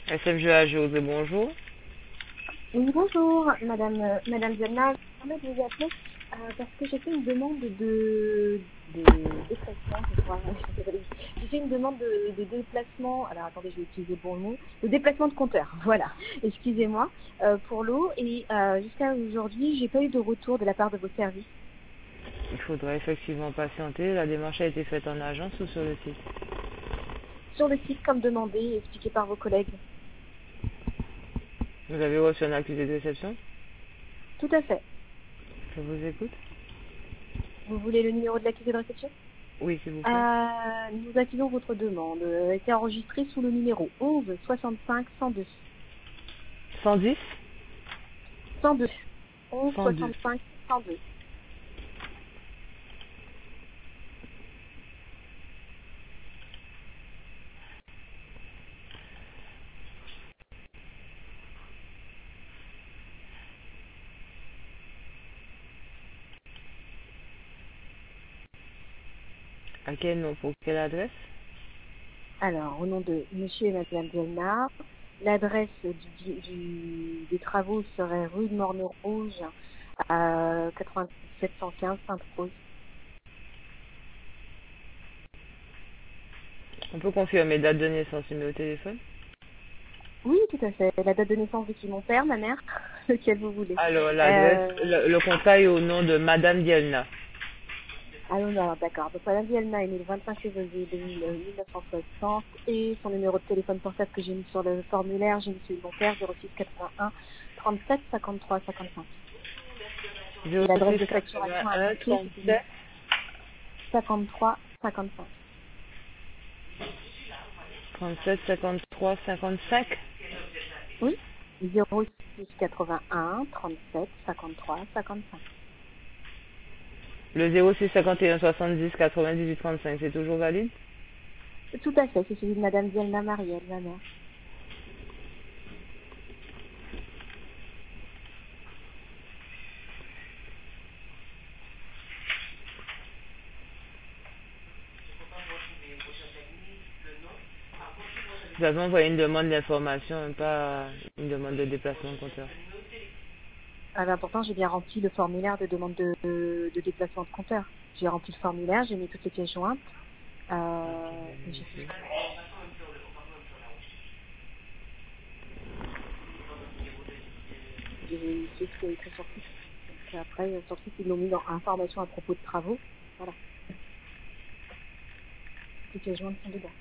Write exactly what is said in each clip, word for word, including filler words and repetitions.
S F G A, José, bonjour. Oui, bonjour, Madame, euh, Madame Diana. Je me permets de vous appeler euh, parce que j'ai fait une demande de, de déplacement, je crois. J'ai fait une demande de, de déplacement, alors attendez, je vais utiliser le bon mot, de déplacement de compteur, voilà, excusez-moi, euh, pour l'eau. Et euh, jusqu'à aujourd'hui, j'ai pas eu de retour de la part de vos services. Il faudra effectivement patienter. La démarche a été faite en agence ou sur le site? Sur le site, comme demandé et expliqué par vos collègues. Vous avez reçu un accusé de réception? Tout à fait. Je vous écoute. Vous voulez le numéro de l'accusé de réception? Oui, s'il vous plaît. Euh, nous accusons votre demande. Euh, a été enregistrée sous le numéro onze soixante-cinq cent deux. cent dix? cent deux. onze cent deux. soixante-cinq cent deux. À quel nom? Pour quelle adresse? Alors, au nom de Monsieur et Madame Delnard, l'adresse du, du- des travaux serait rue de Morne-Rouge à quatre-vingt-sept cent quinze Sainte-Rose. On peut confirmer date de naissance, numéro de téléphone? Oui, tout à fait. La date de naissance de qui? Mon père, ma mère, lequel vous voulez. Alors, l'adresse, Euh, le, le contrat est au nom de Madame Dielna. Ah non, non, d'accord. Donc, Madame Dielna est née le vingt-cinq février deux mille mille neuf cent soixante et son numéro de téléphone portable que j'ai mis sur le formulaire, j'ai mis celui de mon père, zéro six quatre-vingt-un trente-sept cinquante-trois cinquante-cinq. Et l'adresse zéro six de facturation quatre-vingt-un indiquée, c'était trente-sept cinquante-trois cinquante-cinq. trente-sept cinquante-trois cinquante-cinq. Oui, zéro six quatre-vingt-un trente-sept cinquante-trois cinquante-cinq. Le zéro six cinquante et un soixante-dix quatre-vingt-dix-huit trente-cinq, c'est toujours valide? Tout à fait, c'est celui de Madame Dielna Marielle, ma mère. Vous avez envoyé une demande d'information, pas une demande de déplacement de compteur. Ah ben, pourtant, j'ai bien rempli le formulaire de demande de, de, de déplacement de compteur. J'ai rempli le formulaire, j'ai mis toutes les pièces jointes. Euh, Attendez, et j'ai fait monsieur. j'ai fait ce qui est écrit sur le site. Donc après, euh, sur le site, ils l'ont mis dans information à propos de travaux. Voilà, toutes les pièces jointes sont dedans.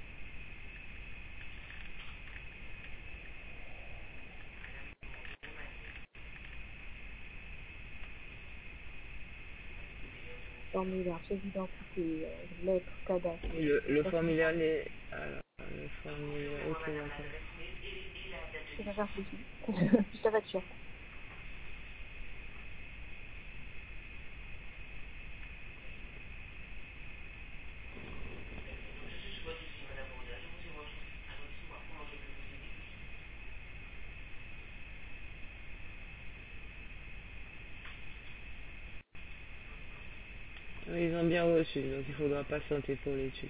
Formulaire, pièce d'identité, euh, lettre, cadastre, Le, le attestation. formulaire n'est... Alors, le formulaire... Ok, d'accord. C'est pas faire plus. Je t'assure. Oui, ils ont bien reçu, donc il faudra patienter pour l'étude.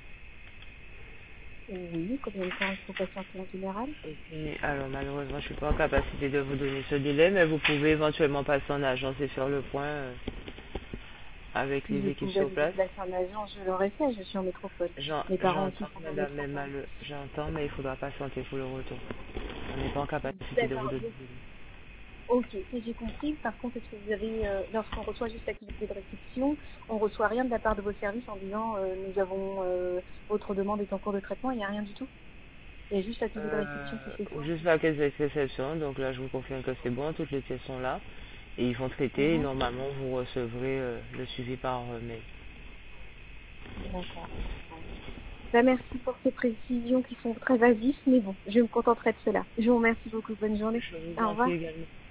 Oui, combien de temps il faut patienter en général? Et alors, malheureusement, je ne suis pas en capacité de vous donner ce délai, mais vous pouvez éventuellement passer en agence et faire le point euh, avec Si je les équipes pouvais sur me place. déplacer en agence, je l'aurais fait. Je suis en métropole. J'en- Mes parents aussi J'entends, sont en madame, mais métropole. mal, j'entends, mais il faudra patienter pour le retour. On n'est pas en capacité de vous D'accord. donner Donc, ce délai. ok, ça j'ai compris. Par contre, est-ce que vous avez, euh, lorsqu'on reçoit juste l'activité de réception, on reçoit rien de la part de vos services en disant euh, nous avons euh, votre demande est en cours de traitement, il n'y a rien du tout? Il y a juste l'accusé de réception qui Euh, fait ça. juste la caisse de réception, donc là je vous confirme que c'est bon, toutes les pièces sont là et ils vont traiter et Mhm. normalement vous recevrez euh, le suivi par euh, mail. D'accord. Bon. Ben, merci pour ces précisions qui sont très vastes, mais bon, je me contenterai de cela. Je vous remercie beaucoup. Bonne journée. Je vous Au en revoir. prie également.